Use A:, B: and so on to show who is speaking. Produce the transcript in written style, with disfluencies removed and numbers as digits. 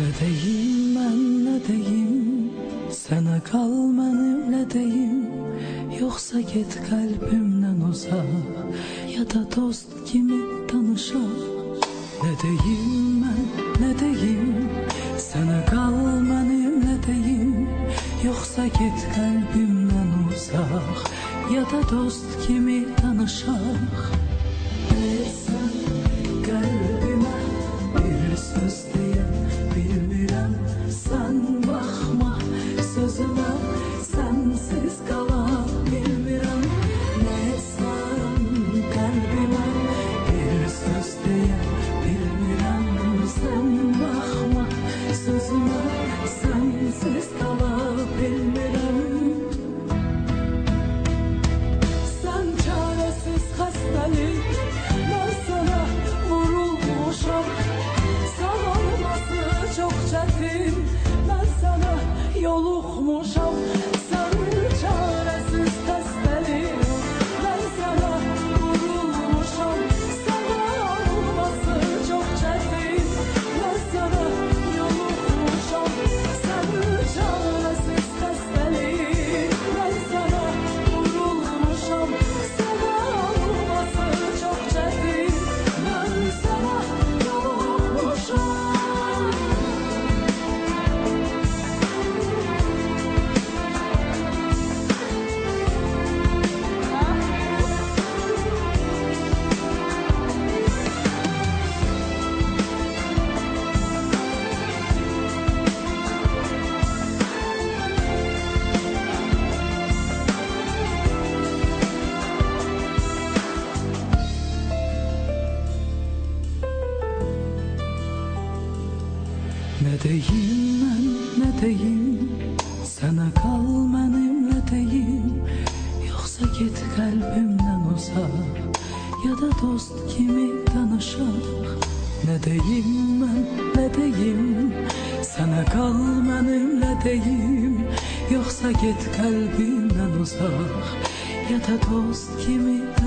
A: deyim mən, ne deyim, sana kal mənimle deyim, yoksa git kalbimden uzak, ya da dost kimi danışaq. Ne deyim mən, ne deyim, sana kal mənimle deyim, yoksa git kalbimden uzak, ya da dost kimi danışaq. Sen kalbime bir söz diyen bilmirəm, sen bakma sözüme, sensiz kala bilmirəm. Ne sen kalbime bir söz diyen bilmirəm, sen bakma sözüme, sensiz kala bilmirəm. Sen çaresiz hastalık, ben sana vurulmuşam. Sağalması çok çetin, ben sana yoluxmuşam. Sen çaresiz hastalık, ben sana vurulmuşam. Sağalması çok çetin, ben sana yoluxmuşam. Sen çaresiz hastalık, ben sana vurulmuşam. Sağalması çok çetin, ben sana yoluxmuşam. Ne deyim mən, ne deyim, sana kal mənimle deyim, yoksa git kalbimden uzak, ya da dost kimi danışaq. Ne deyim mən, ne deyim, sana kal mənimle deyim, yoksa git kalbimden uzak, ya da dost kimi